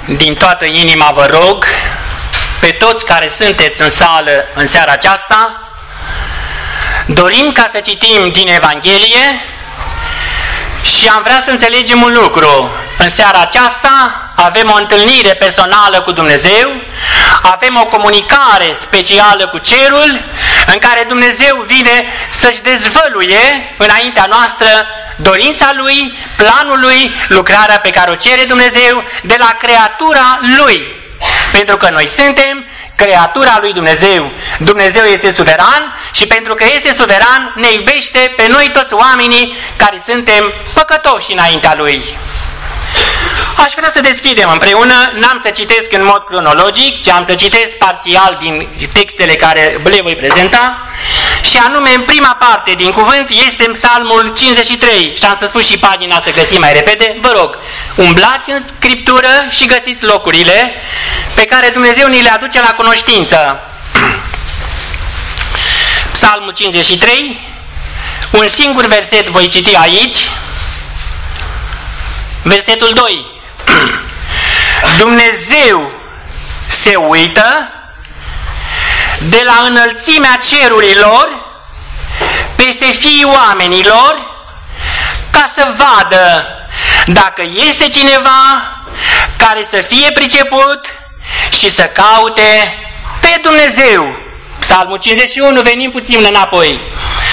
Din toată inima vă rog, pe toți care sunteți în sală în seara aceasta, dorim ca să citim din Evanghelie și am vrea să înțelegem un lucru. În seara aceasta avem o întâlnire personală cu Dumnezeu, avem o comunicare specială cu cerul, în care Dumnezeu vine să-și dezvăluie înaintea noastră dorința Lui, planul Lui, lucrarea pe care o cere Dumnezeu de la creatura Lui. Pentru că noi suntem creatura lui Dumnezeu. Dumnezeu este suveran și pentru că este suveran ne iubește pe noi toți oamenii care suntem păcătoși înaintea Lui. Aș vrea să deschidem împreună, n-am să citesc în mod cronologic, ci am să citesc parțial din textele care le voi prezenta, și anume în prima parte din cuvânt este în Psalmul 53 și am să spun și pagina să găsim mai repede. Vă rog, umblați în Scriptură și găsiți locurile pe care Dumnezeu ni le aduce la cunoștință. Psalmul 53, un singur verset voi citi aici, versetul 2. Dumnezeu se uită de la înălțimea cerurilor peste fiii oamenilor ca să vadă dacă este cineva care să fie priceput și să caute pe Dumnezeu. Psalmul 51, venim puțin înapoi.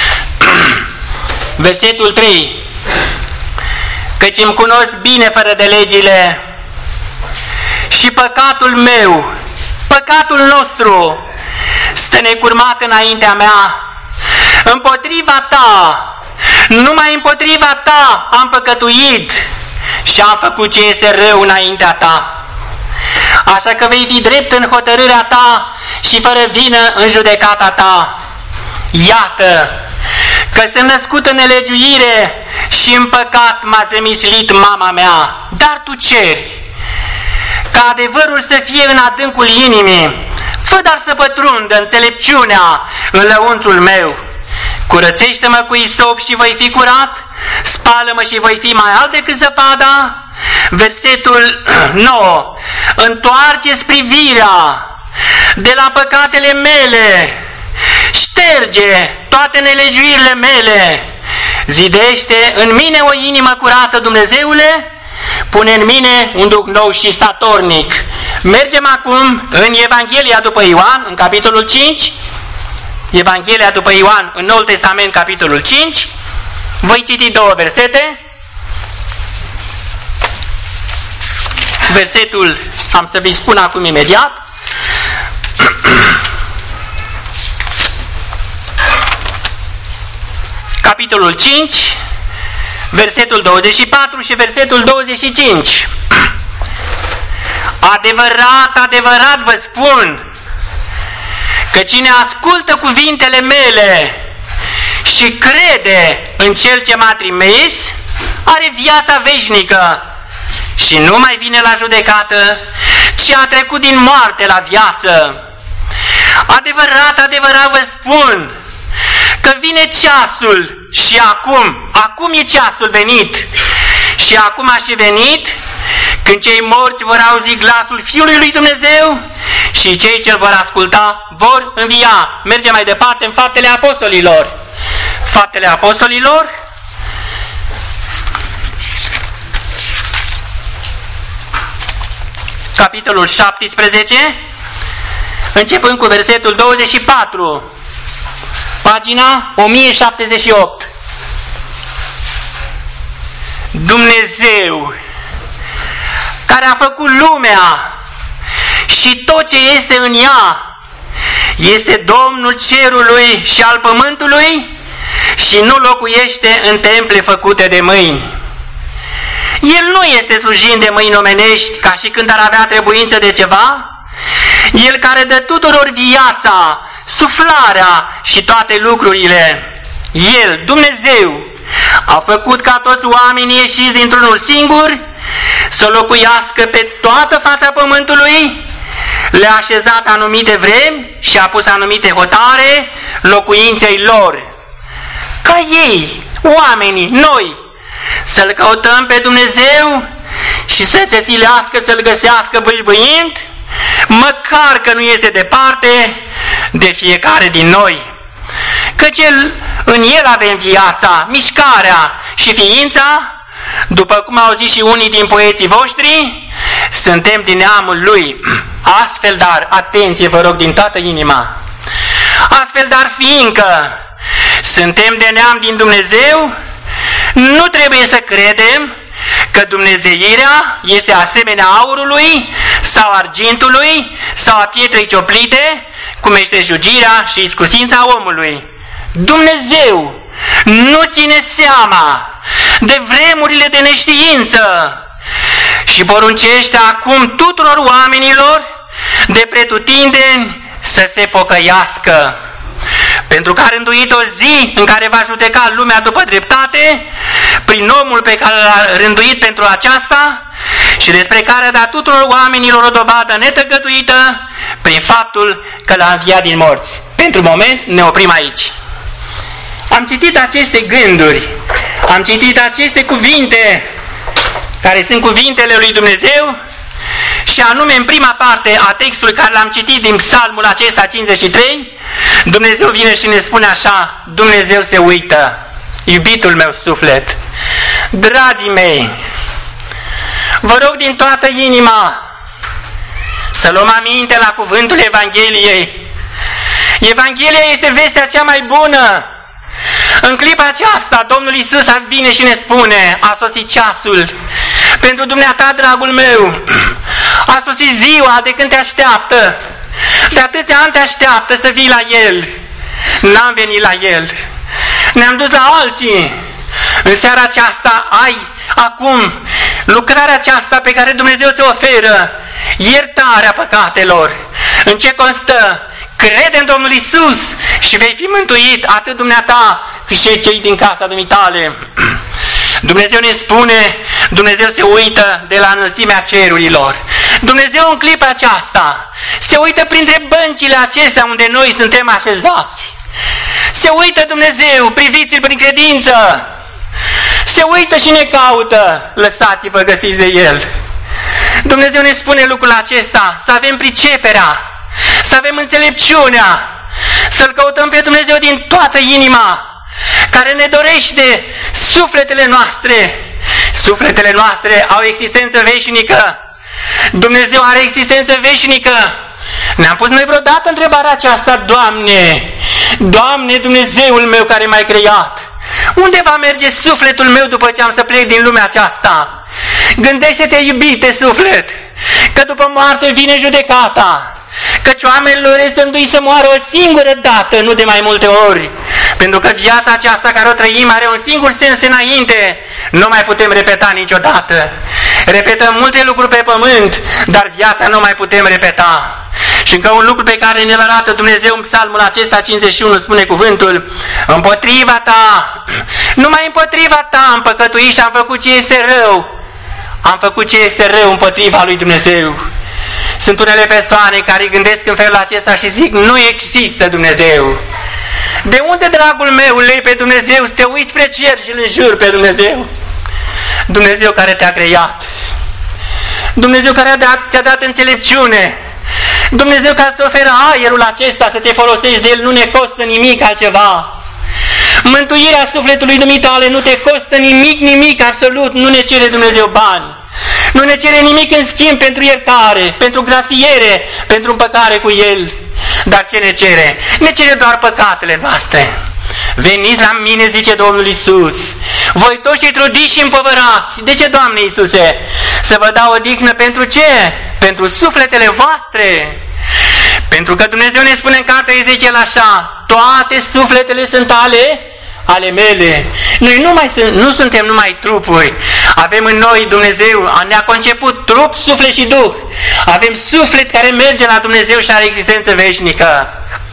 Versetul 3. Căci îmi cunosc bine fără de legile și păcatul meu, păcatul nostru, stă necurmat înaintea mea. Împotriva ta, numai împotriva ta am păcătuit și am făcut ce este rău înaintea ta. Așa că vei fi drept în hotărârea ta și fără vină în judecata ta. Iată că sunt născut în nelegiuire și în păcat m-a zămislit mama mea. Dar tu ceri ca adevărul să fie în adâncul inimii, fă dar să pătrundă înțelepciunea în lăuntrul meu. Curățește-mă cu isop și voi fi curat, spală-mă și voi fi mai alt decât zăpada. Versetul 9. Întoarce-ți privirea de la păcatele mele, șterge toate nelegiuirile mele, zidește în mine o inimă curată, Dumnezeule, pune în mine un duh nou și statornic. Mergem acum în Evanghelia după Ioan, în capitolul 5, Evanghelia după Ioan, în Noul Testament, capitolul 5, voi citi două versete. Versetul, am să vi spun acum imediat, capitolul 5, versetul 24 și versetul 25. Adevărat, adevărat vă spun că cine ascultă cuvintele mele și crede în Cel ce m-a trimis, are viața veșnică și nu mai vine la judecată, ci a trecut din moarte la viață. Adevărat, adevărat vă spun că vine ceasul și acum e ceasul venit și acum a și venit, când cei morți vor auzi glasul Fiului lui Dumnezeu și cei ce îl vor asculta vor învia. Mergem mai departe în Faptele Apostolilor. Faptele Apostolilor, capitolul 17, începând cu versetul 24, pagina 1078. Dumnezeu, care a făcut lumea și tot ce este în ea, este Domnul cerului și al pământului și nu locuiește în temple făcute de mâini. El nu este slujind de mâini omenești ca și când ar avea trebuință de ceva. El care dă tuturor viața, suflarea și toate lucrurile. El, Dumnezeu, a făcut ca toți oamenii ieșiți dintr-unul singur să locuiască pe toată fața pământului, le-a așezat anumite vremi și a pus anumite hotare locuinței lor. Ca ei, oamenii, noi, să-L căutăm pe Dumnezeu și să se silească să-L găsească bâșbâind, măcar că nu iese departe de fiecare din noi. Căci în El avem viața, mișcarea și ființa, după cum au zis și unii din poeții voștri, suntem din neamul Lui. Astfel, dar, atenție vă rog din toată inima, astfel, dar, fiindcă suntem de neam din Dumnezeu, nu trebuie să credem că dumnezeirea este asemenea aurului sau argintului sau a pietrei cioplite, cum este jugirea și iscusința omului. Dumnezeu nu ține seama de vremurile de neștiință și poruncește acum tuturor oamenilor de pretutindeni să se pocăiască, pentru că a rânduit o zi în care va judeca lumea după dreptate prin omul pe care l-a rânduit pentru aceasta și despre care a dat tuturor oamenilor o dovadă netăgăduită prin faptul că l-a înviat din morți. Pentru moment ne oprim aici. Am citit aceste gânduri, am citit aceste cuvinte care sunt cuvintele lui Dumnezeu și anume în prima parte a textului care l-am citit din psalmul acesta 53, Dumnezeu vine și ne spune așa: Dumnezeu se uită, iubitul meu suflet, dragii mei, vă rog din toată inima să luăm aminte la cuvântul Evangheliei. Evanghelia este vestea cea mai bună. În clipa aceasta, Domnul Iisus vine și ne spune: a sosit ceasul pentru dumneata, dragul meu, a sosit ziua de când te așteaptă, de atâția ani te așteaptă să vii la El. N-am venit la El, ne-am dus la alții. În seara aceasta ai acum lucrarea aceasta pe care Dumnezeu ți-o oferă, iertarea păcatelor. În ce constă? Crede în Domnul Iisus și vei fi mântuit, atât dumneata cât și cei din casa dumitale. Dumnezeu ne spune, Dumnezeu se uită de la înălțimea cerurilor. Dumnezeu în clipa aceasta se uită printre băncile acestea unde noi suntem așezați. Se uită Dumnezeu, priviți-l prin credință. Se uită și ne caută, lăsați-vă găsiți de El. Dumnezeu ne spune lucrul acesta, să avem priceperea, să avem înțelepciunea, să-L căutăm pe Dumnezeu din toată inima, care ne dorește sufletele noastre. Sufletele noastre au existență veșnică. Dumnezeu are existență veșnică. Ne-am pus noi vreodată întrebarea aceasta: Doamne, Doamne, Dumnezeul meu care m-ai creat, unde va merge sufletul meu după ce am să plec din lumea aceasta? Gândește-te, iubite suflet, că după moarte vine judecata, căci oamenilor este îngăduit să moară o singură dată, nu de mai multe ori, pentru că viața aceasta care o trăim are un singur sens înainte, nu mai putem repeta niciodată. Repetăm multe lucruri pe pământ, dar viața nu mai putem repeta. Și încă un lucru pe care ne-l arată Dumnezeu în psalmul acesta 51, spune cuvântul: împotriva ta, numai împotriva ta am păcătuit și am făcut ce este rău. Am făcut ce este rău împotriva lui Dumnezeu. Sunt unele persoane care gândesc în felul acesta și zic: nu există Dumnezeu. De unde, dragul meu, lei pe Dumnezeu, să te uiți spre cer și îl înjuri pe Dumnezeu? Dumnezeu care te-a creat, Dumnezeu care ți-a dat înțelepciune, Dumnezeu care îți oferă aerul acesta să te folosești de el, nu ne costă nimic altceva. Mântuirea sufletului dumitale nu te costă nimic, nimic, absolut, nu ne cere Dumnezeu bani. Nu ne cere nimic în schimb pentru iertare, pentru grațiere, pentru împăcare cu El. Dar ce ne cere? Ne cere doar păcatele noastre. Veniți la mine, zice Domnul Iisus, voi toți cei trudiți și împovărați. De ce, Doamne Iisuse? Să vă dau odihnă pentru ce? Pentru sufletele voastre. Pentru că Dumnezeu ne spune în cartea Ezechiel așa: toate sufletele sunt ale mele. Noi nu suntem numai trupuri. Avem în noi Dumnezeu, ne-a conceput trup, suflet și duh. Avem suflet care merge la Dumnezeu și are existență veșnică.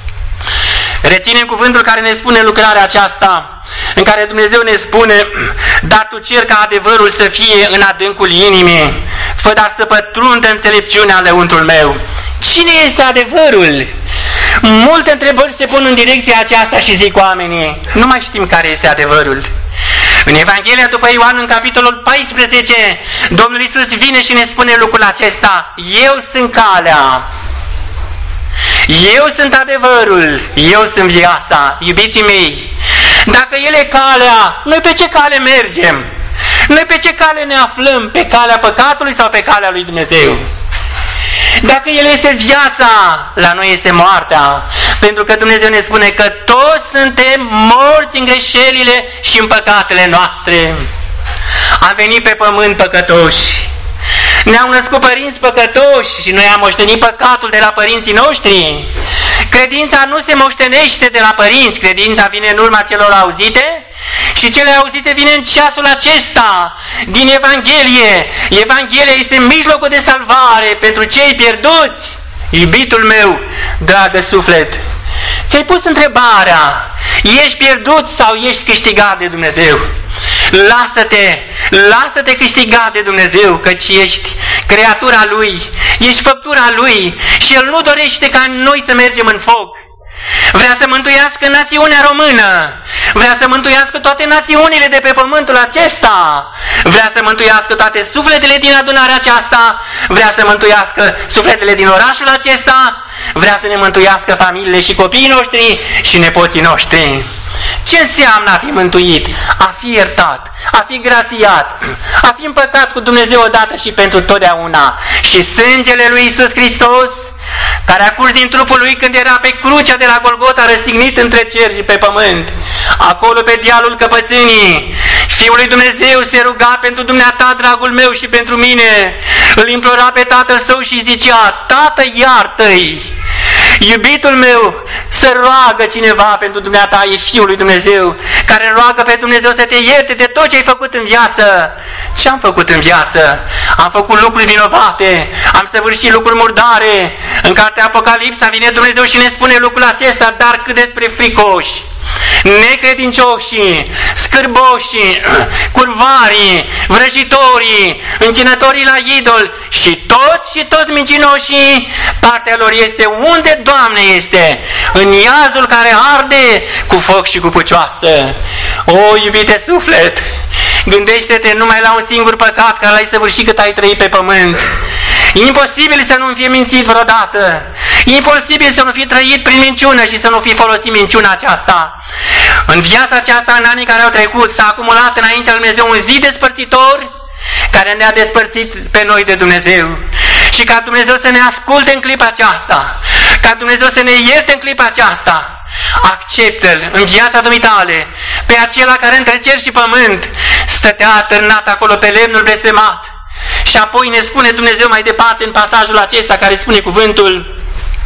Reținem cuvântul care ne spune lucrarea aceasta, în care Dumnezeu ne spune: dar tu cer ca adevărul să fie în adâncul inimii, fă dar să pătrundă înțelepciunea în lăuntrul meu. Cine este adevărul? Multe întrebări se pun în direcția aceasta și zic oamenii: nu mai știm care este adevărul. În Evanghelia după Ioan, în capitolul 14, Domnul Iisus vine și ne spune lucrul acesta: eu sunt calea, eu sunt adevărul, eu sunt viața. Iubiții mei, dacă El e calea, noi pe ce cale mergem? Noi pe ce cale ne aflăm? Pe calea păcatului sau pe calea lui Dumnezeu? Dacă El este viața, la noi este moartea. Pentru că Dumnezeu ne spune că toți suntem morți în greșelile și în păcatele noastre. Am venit pe pământ păcătoși. Ne-au născut părinți păcătoși și noi am moștenit păcatul de la părinții noștri. Credința nu se moștenește de la părinți, credința vine în urma celor auzite și cele auzite vine în ceasul acesta din Evanghelie. Evanghelia este mijlocul de salvare pentru cei pierduți. Iubitul meu, dragă suflet, ți-ai pus întrebarea: ești pierdut sau ești câștigat de Dumnezeu? Lasă-te câștigat de Dumnezeu, căci ești creatura Lui, ești făptura Lui și El nu dorește ca noi să mergem în foc. Vrea să mântuiască națiunea română, vrea să mântuiască toate națiunile de pe pământul acesta, vrea să mântuiască toate sufletele din adunarea aceasta, vrea să mântuiască sufletele din orașul acesta, vrea să ne mântuiască familiile și copiii noștri și nepoții noștri. Ce înseamnă a fi mântuit? A fi iertat, a fi grațiat, a fi împăcat cu Dumnezeu odată și pentru totdeauna. Și sângele lui Iisus Hristos, care a curs din trupul Lui când era pe crucea de la Golgota, răstignit între cer și pe pământ, acolo pe dealul căpățânii, Fiul lui Dumnezeu se ruga pentru dumneata, dragul meu, și pentru mine. Îl implora pe Tatăl Său și zicea: Tată, iartă-i! Iubitul meu, să roagă cineva pentru dumneata, e Fiul lui Dumnezeu, care roagă pe Dumnezeu să te ierte de tot ce ai făcut în viață. Ce am făcut în viață? Am făcut lucruri vinovate, am săvârșit lucruri murdare. În cartea Apocalipsa vine Dumnezeu și ne spune lucrul acesta: dar cât despre fricoși, necredincioșii, scârboșii, curvarii, vrăjitorii, închinătorii la idol și toți mincinoșii, partea lor este unde, Doamne, este? În iazul care arde cu foc și cu pucioasă. O, iubite suflet, gândește-te numai la un singur păcat care l-ai săvârșit cât ai trăit pe pământ. E imposibil să nu fie mințit vreodată. E imposibil să nu fi trăit prin minciună și să nu fi folosit minciuna aceasta. În viața aceasta, în anii care au trecut, s-a acumulat înaintea lui Dumnezeu un zid despărțitor care ne-a despărțit pe noi de Dumnezeu. Și ca Dumnezeu să ne asculte în clipa aceasta, ca Dumnezeu să ne ierte în clipa aceasta, acceptă-L în viața dumitale pe acela care între cer și pământ stătea atârnat acolo pe lemnul blestemat. Și apoi ne spune Dumnezeu mai departe în pasajul acesta care spune cuvântul: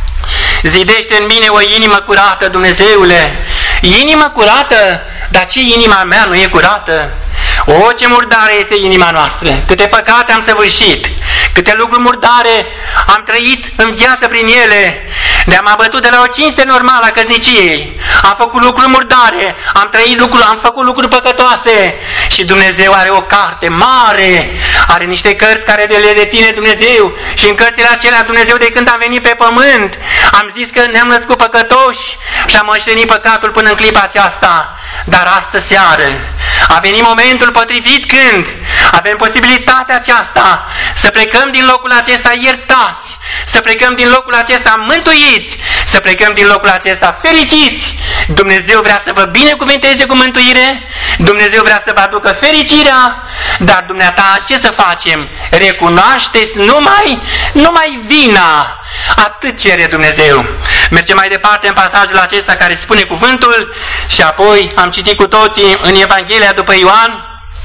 zidește în mine o inimă curată, Dumnezeule. Inimă curată? Dar ce inima mea nu e curată? O, ce murdare este inima noastră! Câte păcate am săvârșit, câte lucruri murdare am trăit în viață prin ele. Ne-am abătut de la o cinste normală a căsniciei. Am făcut lucruri murdare, am făcut lucruri păcătoase. Și Dumnezeu are o carte mare, are niște cărți care le deține Dumnezeu. Și în cărțile acelea Dumnezeu, de când am venit pe pământ, am zis că ne-am născut păcătoși și am moștenit păcatul până în clipa aceasta. Dar astă seară a venit momentul potrivit când avem posibilitatea aceasta să plecăm din locul acesta iertați, să plecăm din locul acesta mântuiți, să plecăm din locul acesta fericiți. Dumnezeu vrea să vă binecuvânteze cu mântuire, Dumnezeu vrea să vă aducă fericirea, dar dumneata ce să facem? Recunoașteți numai vina. Atât cere Dumnezeu. Mergem mai departe în pasajul acesta care spune cuvântul și apoi am citit cu toții în Evanghelia după Ioan,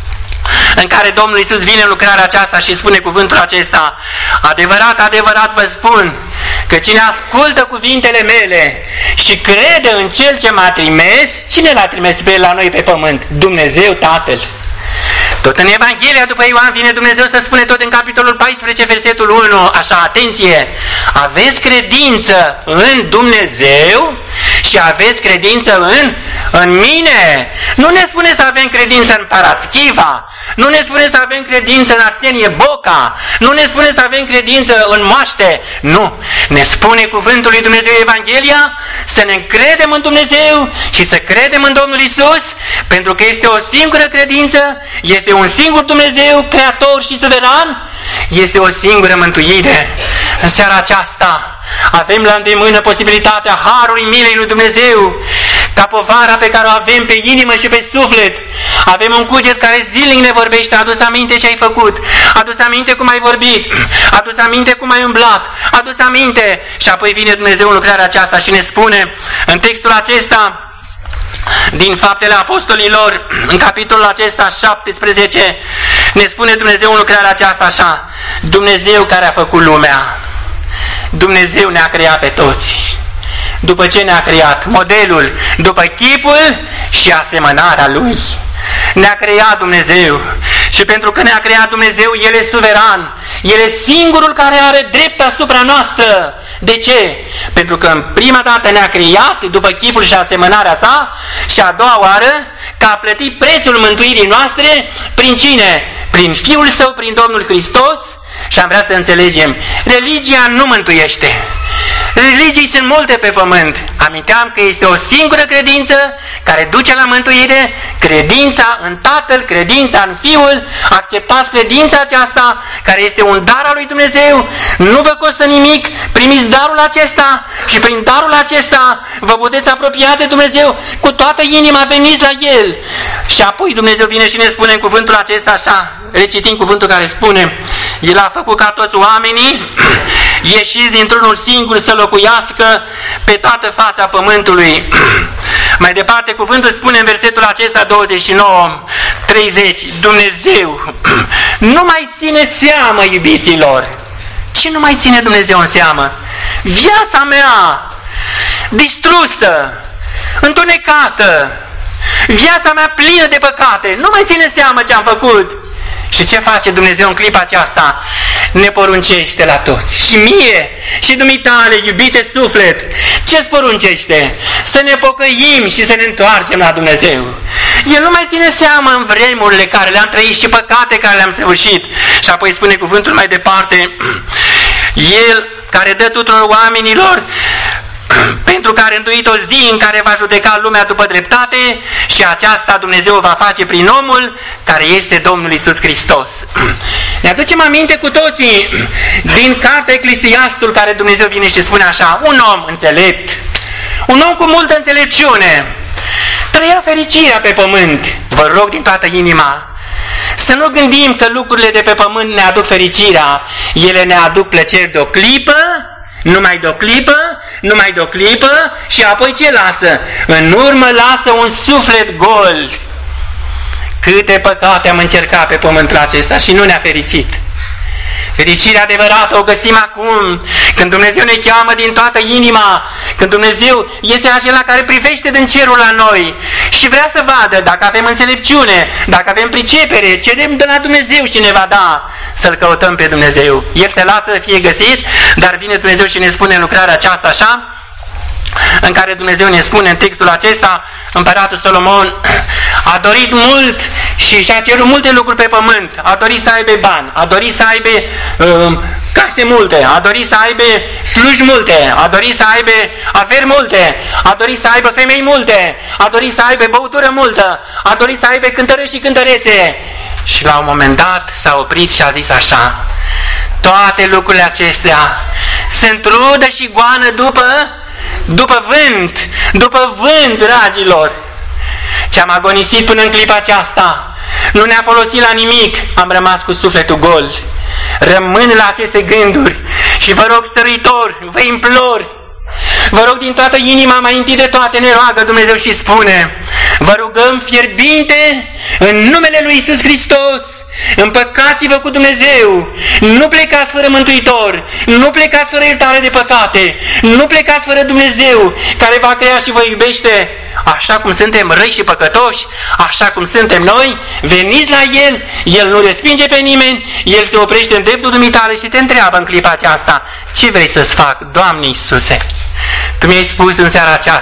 în care Domnul Iisus vine în lucrarea aceasta și spune cuvântul acesta: adevărat, adevărat vă spun că cine ascultă cuvintele mele și crede în Cel ce m-a trimis, cine l-a trimis pe El la noi pe pământ? Dumnezeu Tatăl. Tot în Evanghelia după Ioan vine Dumnezeu să spune tot în capitolul 14, versetul 1, așa, atenție, aveți credință în Dumnezeu și aveți credință în mine. Nu ne spune să avem credință în Paraschiva, nu ne spune să avem credință în Arsenie Boca, nu ne spune să avem credință în moaște. Nu, ne spune cuvântul lui Dumnezeu Evanghelia să ne încredem în Dumnezeu și să credem în Domnul Iisus, pentru că este o singură credință, este un singur Dumnezeu, creator și suveran, este o singură mântuire. În seara aceasta avem la îndemână posibilitatea harului milei lui Dumnezeu, ca povara pe care o avem pe inimă și pe suflet. Avem un cuget care zilnic ne vorbește: adu-ți aminte ce ai făcut, adu-ți aminte cum ai vorbit, adu-ți aminte cum ai umblat, adu-ți aminte. Și apoi vine Dumnezeu în lucrarea aceasta și ne spune în textul acesta din Faptele Apostolilor, în capitolul acesta 17, ne spune Dumnezeu în lucrarea aceasta așa: Dumnezeu care a făcut lumea, Dumnezeu ne-a creat pe toți. După ce ne-a creat? Modelul, după chipul și asemănarea Lui. Ne-a creat Dumnezeu și pentru că ne-a creat Dumnezeu, El e suveran, El e singurul care are drept asupra noastră. De ce? Pentru că în prima dată ne-a creat după chipul și asemănarea Sa și a doua oară că a plătit prețul mântuirii noastre prin cine? Prin Fiul Său, prin Domnul Hristos. Și am vrea să înțelegem, religia nu mântuiește. Religii sunt multe pe pământ. Aminteam că este o singură credință care duce la mântuire, credința în Tatăl, credința în Fiul. Acceptați credința aceasta care este un dar al lui Dumnezeu. Nu vă costă nimic, primiți darul acesta și prin darul acesta vă puteți apropia de Dumnezeu cu toată inima, veniți la El. Și apoi Dumnezeu vine și ne spune în cuvântul acesta așa, recitim cuvântul care spune: El a făcut ca toți oamenii ieșiți dintr-unul singur să locuiască pe toată fața pământului. Mai departe, cuvântul spune în versetul acesta 29-30: Dumnezeu nu mai ține seamă, iubiților. Ce nu mai ține Dumnezeu în seamă? Viața mea distrusă, întunecată, viața mea plină de păcate, nu mai ține seamă ce am făcut. Și ce face Dumnezeu în clipa aceasta? Ne poruncește la toți, și mie, și dumitale, iubite suflet. Ce-ți poruncește? Să ne pocăim și să ne întoarcem la Dumnezeu. El nu mai ține seama în vremurile care le-am trăit și păcate care le-am săvârșit. Și apoi spune cuvântul mai departe: El care dă tuturor oamenilor, pentru că a rânduit o zi în care va judeca lumea după dreptate, și aceasta Dumnezeu va face prin omul care este Domnul Iisus Hristos. Ne aducem aminte cu toții din cartea Eclesiastul, care Dumnezeu vine și spune așa: un om înțelept, un om cu multă înțelepciune, trăia fericirea pe pământ. Vă rog din toată inima să nu gândim că lucrurile de pe pământ ne aduc fericirea. Ele ne aduc plăceri de o clipă, numai de o clipă, numai de o clipă, și apoi ce lasă? În urmă lasă un suflet gol. Câte păcate am încercat pe pământul acesta și nu ne-a fericit. Fericirea adevărată o găsim acum, când Dumnezeu ne cheamă din toată inima, când Dumnezeu este acela care privește din cerul la noi și vrea să vadă dacă avem înțelepciune, dacă avem pricepere, cerem de la Dumnezeu și ne va da să-L căutăm pe Dumnezeu. El se lasă să fie găsit, dar vine Dumnezeu și ne spune în lucrarea aceasta așa, în care Dumnezeu ne spune în textul acesta: Împăratul Solomon a dorit mult și și-a cerut multe lucruri pe pământ. A dorit să aibă bani, a dorit să aibă case multe, a dorit să aibă sluji multe, a dorit să aibă averi multe, a dorit să aibă femei multe, a dorit să aibă băutură multă, a dorit să aibă cântăreți și cântărețe. Și la un moment dat s-a oprit și a zis așa: toate lucrurile acestea sunt rudă și goană după vânt, dragilor. Ce-am agonisit până în clipa aceasta nu ne-a folosit la nimic, am rămas cu sufletul gol. Rămân la aceste gânduri și vă rog stăruitor, vă implor, vă rog din toată inima, mai întâi de toate ne roagă Dumnezeu și spune: vă rugăm fierbinte în numele lui Iisus Hristos, împăcați-vă cu Dumnezeu, nu plecați fără Mântuitor, nu plecați fără iertare de păcate, nu plecați fără Dumnezeu care v-a creat și vă iubește. Așa cum suntem răi și păcătoși, așa cum suntem noi, veniți la El, El nu respinge pe nimeni, El se oprește în dreptul dumitale și te întreabă în clipa aceasta: ce vrei să-ți fac, Doamne Iisuse? Tu mi-ai spus în seara aceasta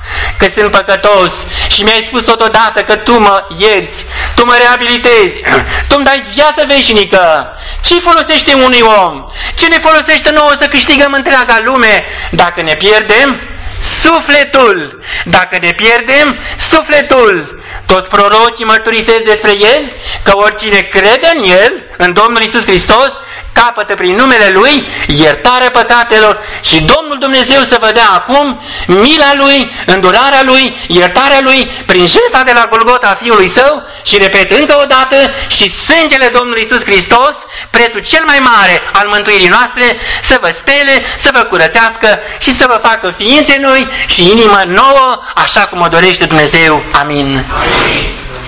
că sunt păcătos și mi-ai spus totodată că Tu mă ierți, Tu mă reabilitezi, Tu îmi dai viață veșnică. Ce folosește unui om? Ce ne folosește nouă să câștigăm întreaga lume dacă ne pierdem sufletul? Dacă ne pierdem sufletul. Toți prorocii mărturisesc despre El că oricine crede în El, în Domnul Iisus Hristos, capătă prin numele Lui iertarea păcatelor și Domnul Dumnezeu să vă dea acum mila Lui, îndurarea Lui, iertarea Lui prin jertfa de la Golgota a Fiului Său și, repet încă o dată, și sângele Domnului Iisus Hristos, prețul cel mai mare al mântuirii noastre, să vă spele, să vă curățească și să vă facă ființe noi și inimă nouă, așa cum o dorește Dumnezeu. Amin. Amin.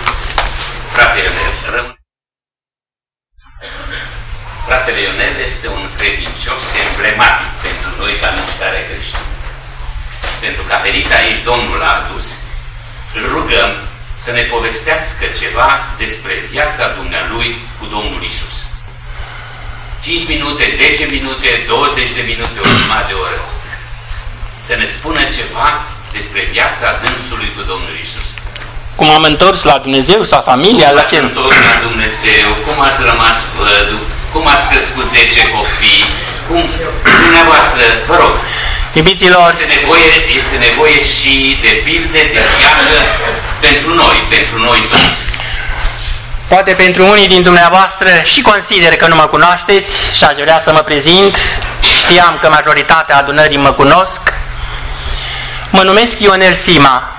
Fratele Ionel este un credincios emblematic pentru noi ca mișcare creștină. Pentru că a venit aici Domnul Ardus, îl rugăm să ne povestească ceva despre viața dumnealui cu Domnul Iisus. 5 minute, 10 minute, 20 de minute, o jumătate de oră. Să ne spună ceva despre viața dânsului cu Domnul Iisus. Cum am întors la Dumnezeu sau familia? Cum ați întors la Dumnezeu? Cum ați rămas văduv? Cum ați crescut 10 copii? Cum? Dumneavoastră, vă rog. Iubiților, este nevoie și de pilde, de viață pentru noi toți. Poate pentru unii din dumneavoastră și consider că nu mă cunoașteți și aș vrea să mă prezint. Știam că majoritatea adunării mă cunosc. Mă numesc Ionel Sima.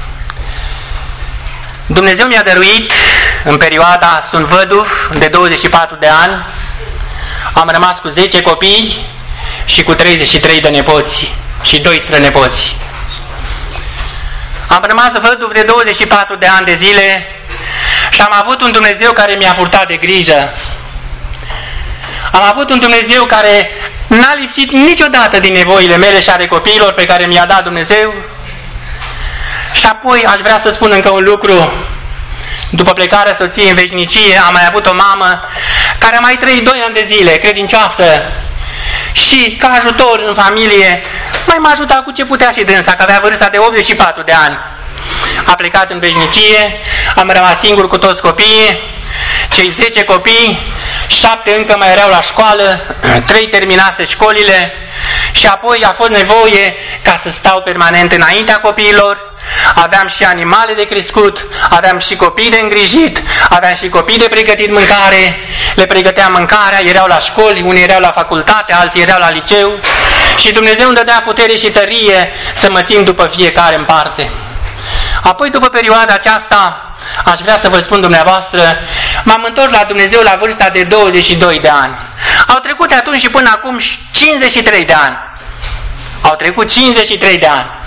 Dumnezeu mi-a dăruit în perioada, sunt văduv de 24 de ani, am rămas cu 10 copii și cu 33 de nepoți și 2 strănepoți. Am rămas văduv de 24 de ani de zile și am avut un Dumnezeu care mi-a purtat de grijă. Am avut un Dumnezeu care n-a lipsit niciodată din nevoile mele și ale copiilor pe care mi-a dat Dumnezeu. Și apoi aș vrea să spun încă un lucru. După plecarea soției în veșnicie, am mai avut o mamă care a mai trăit 2 ani de zile, credincioasă, și ca ajutor în familie, mai m-a ajutat cu ce putea și dânsa, că avea vârsta de 84 de ani. A plecat în veșnicie, am rămas singur cu toți copiii, cei 10 copii, 7 încă mai erau la școală, 3 terminase școlile și apoi a fost nevoie ca să stau permanent înaintea copiilor. Aveam și animale de crescut, aveam și copii de îngrijit, aveam și copii de pregătit mâncare, le pregăteam mâncarea, erau la școli, unii erau la facultate, alții erau la liceu și Dumnezeu îmi dădea putere și tărie să mă țin după fiecare în parte. Apoi, după perioada aceasta, aș vrea să vă spun dumneavoastră, m-am întors la Dumnezeu la vârsta de 22 de ani. Au trecut de atunci și până acum 53 de ani. Au trecut 53 de ani.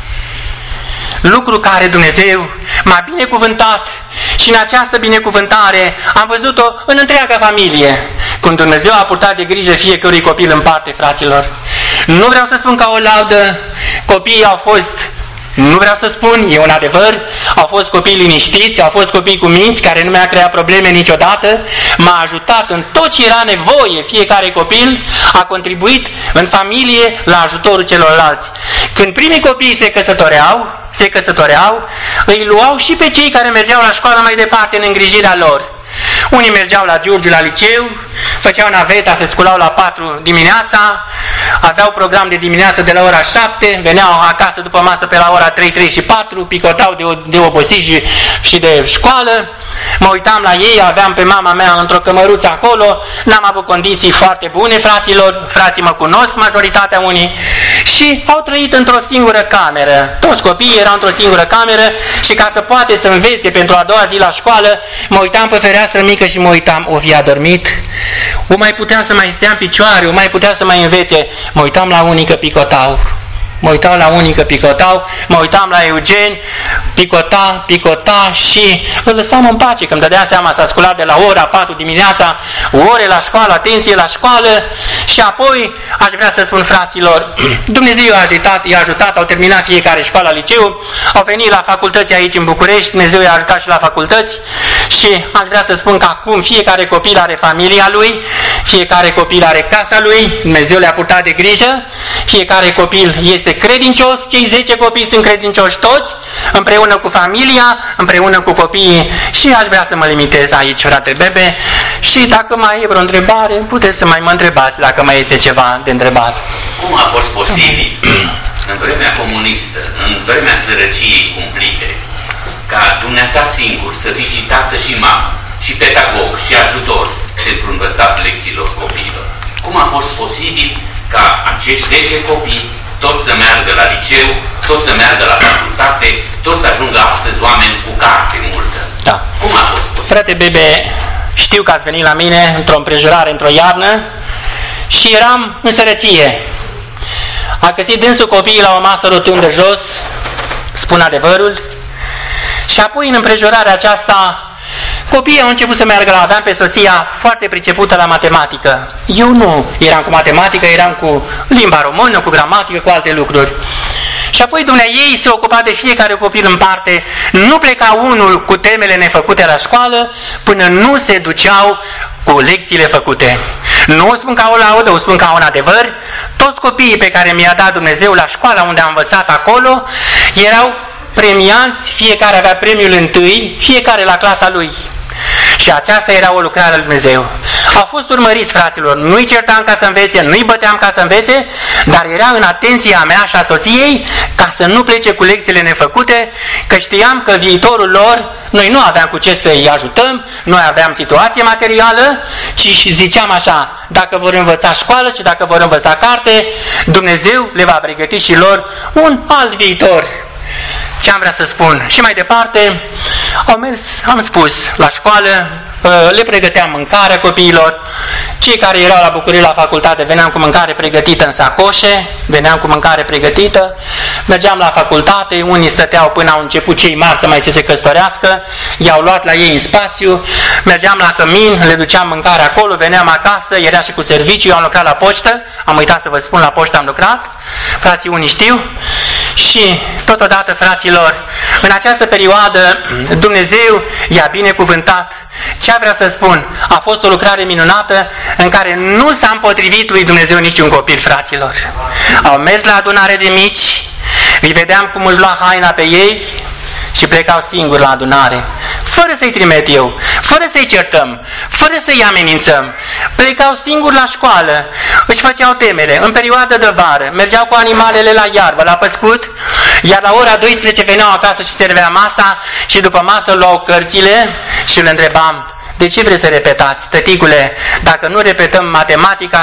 Lucru care Dumnezeu m-a binecuvântat și în această binecuvântare am văzut-o în întreaga familie, cum Dumnezeu a purtat de grijă fiecărui copil în parte, fraților. Nu vreau să spun ca o laudă, copiii au fost, nu vreau să spun, e un adevăr, au fost copii liniștiți, au fost copii cu minți, care nu mi-a creat probleme niciodată, m-a ajutat în tot ce era nevoie, fiecare copil a contribuit în familie la ajutorul celorlalți. Când primii copii se căsătoreau, îi luau și pe cei care mergeau la școală mai departe în îngrijirea lor. Unii mergeau la Giurgiu la liceu, făceau naveta, se sculau la 4 dimineața, aveau program de dimineață de la ora 7, veneau acasă după masă pe la ora 3, 3 și 4, picotau de obosit și de școală. Mă uitam la ei, aveam pe mama mea într-o cămăruță acolo, n-am avut condiții foarte bune, fraților, frații mă cunosc, majoritatea unii, și au trăit într-o singură cameră. Toți copiii erau într-o singură cameră și ca să poate să învețe pentru a doua zi la școală, mă uitam pe fereastră mică și mă uitam, o fi adormit? O mai putea să mai stea în picioare, o mai putea să mai învețe. Mă uitam la unii că picotau. Mă uitam la Eugen, picota și îl lăsam în pace, că îmi dădea seama, s-a sculat de la ora 4 dimineața, ore la școală, atenție la școală. Și apoi aș vrea să spun, fraților, Dumnezeu i-a ajutat, au terminat fiecare școala, liceu, au venit la facultăți aici în București, Dumnezeu i-a ajutat și la facultăți. Și aș vrea să spun că acum fiecare copil are familia lui, fiecare copil are casa lui, Dumnezeu le-a purtat de grijă, fiecare copil este credincios, cei 10 copii sunt credincioși toți, împreună cu familia, împreună cu copiii. Și aș vrea să mă limitez aici, frate Bebe, și dacă mai e vreo întrebare, puteți să mai mă întrebați dacă mai este ceva de întrebat. Cum a fost posibil în vremea comunistă, în vremea sărăciei cumplite, ca dumneata singur să fii și tată și mamă, și pedagog, și ajutor pentru învățat lecțiilor copiilor? Cum a fost posibil ca acești 10 copii toți să meargă la liceu, toți să meargă la facultate, toți să ajungă astăzi oameni cu carte multă? Da. Cum a fost posibil? Frate Bebe, știu că ați venit la mine într-o împrejurare, într-o iarnă, și eram în sărăcie. A găsit dânsul copiii la o masă rotundă jos, spun adevărul, și apoi în împrejurarea aceasta copiii au început să meargă la... Aveam pe soția foarte pricepută la matematică. Eu nu eram cu matematică, eram cu limba română, cu gramatică, cu alte lucruri. Și apoi dumneaei se ocupa de fiecare copil în parte. Nu pleca unul cu temele nefăcute la școală până nu se duceau cu lecțiile făcute. Nu o spun ca o laudă, o spun ca un adevăr. Toți copiii pe care mi-a dat Dumnezeu la școala unde am învățat acolo erau premianți, fiecare avea premiul întâi, fiecare la clasa lui. Și aceasta era o lucrare a lui Dumnezeu. Au fost urmăriți, fraților, nu-i certam ca să învețe, nu-i băteam ca să învețe, dar era în atenția mea și a soției ca să nu plece cu lecțiile nefăcute, că știam că viitorul lor, noi nu aveam cu ce să-i ajutăm, noi aveam situație materială, ci ziceam așa, dacă vor învăța școală și dacă vor învăța carte, Dumnezeu le va pregăti și lor un alt viitor. Ce am vrea să spun? Și mai departe, au mers, am spus, la școală, le pregăteam mâncarea copiilor. Cei care erau la bucurie la facultate veneam cu mâncare pregătită în sacoșe, veneam cu mâncare pregătită, mergeam la facultate, unii stăteau până au început cei mari să mai se căsătorească, i-au luat la ei în spațiu, mergeam la cămin, le duceam mâncare acolo, veneam acasă, era și cu serviciu, eu am lucrat la poștă, am uitat să vă spun, la poștă am lucrat, frații unii știu, și totodată, fraților, în această perioadă Dumnezeu i-a binecuvântat. Ce vreau să spun? A fost o lucrare minunată în care nu s-a împotrivit lui Dumnezeu niciun copil, fraților. Au mers la adunare de mici, îi vedeam cum își lua haina pe ei și plecau singuri la adunare, fără să-i trimit eu, fără să-i certăm, fără să-i amenințăm. Plecau singuri la școală, își făceau temele. În perioada de vară mergeau cu animalele la iarbă, la păscut, iar la ora 12 veneau acasă și servea masa și după masă luau cărțile și le întrebam: de ce vreți să repetați, tăticule? Dacă nu repetăm matematica,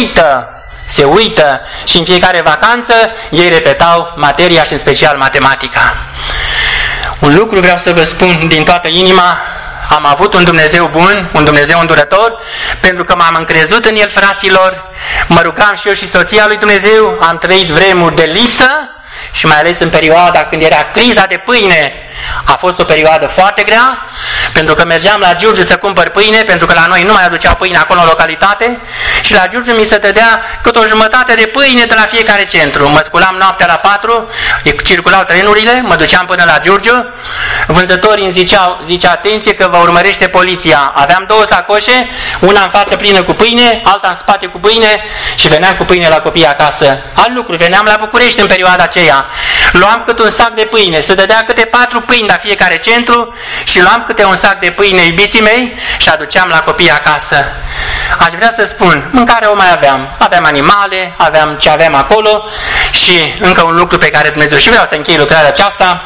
se uită și în fiecare vacanță ei repetau materia și în special matematica. Un lucru vreau să vă spun din toată inima: am avut un Dumnezeu bun, un Dumnezeu îndurător, pentru că m-am încrezut în El, fraților, mă rugam și eu și soția lui Dumnezeu, am trăit vremuri de lipsă și mai ales în perioada când era criza de pâine. A fost o perioadă foarte grea, pentru că mergeam la Giurgiu să cumpăr pâine, pentru că la noi nu mai aduceau pâine acolo în localitate, și la Giurgiu mi se dădea cât o jumătate de pâine de la fiecare centru. Mă sculam noaptea la 4, circulau trenurile, mă duceam până la Giurgiu, vânzătorii îmi zice atenție că vă urmărește poliția. Aveam 2 sacoșe, una în față plină cu pâine, alta în spate cu pâine și veneam cu pâine la copii acasă. Alt lucru, veneam la București în perioada aceea, luam cât un sac de pâine, se dădea câte 4 pâini la fiecare centru și luam câte un sac de pâine, iubiții mei, și aduceam la copii acasă. Aș vrea să spun, mâncare o mai aveam. Aveam animale, aveam ce aveam acolo și încă un lucru pe care Dumnezeu, și vreau să închei lucrarea aceasta,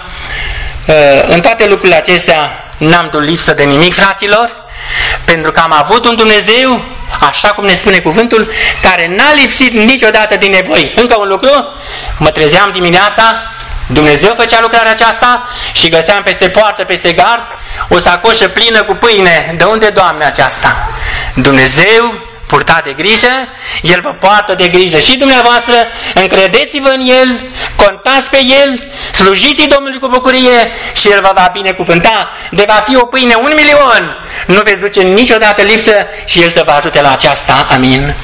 în toate lucrurile acestea n-am dus lipsă de nimic, fraților, pentru că am avut un Dumnezeu, așa cum ne spune cuvântul, care n-a lipsit niciodată din nevoi. Încă un lucru, mă trezeam dimineața, Dumnezeu făcea lucrarea aceasta și găseam peste poartă, peste gard, o sacoșă plină cu pâine. De unde, Doamne, aceasta? Dumnezeu purta de grijă, El vă poartă de grijă și dumneavoastră, încredeți-vă în El, contați pe El, slujiți Domnului cu bucurie și El vă va binecuvânta. De va fi o pâine 1.000.000, nu veți duce niciodată lipsă și El să vă ajute la aceasta. Amin.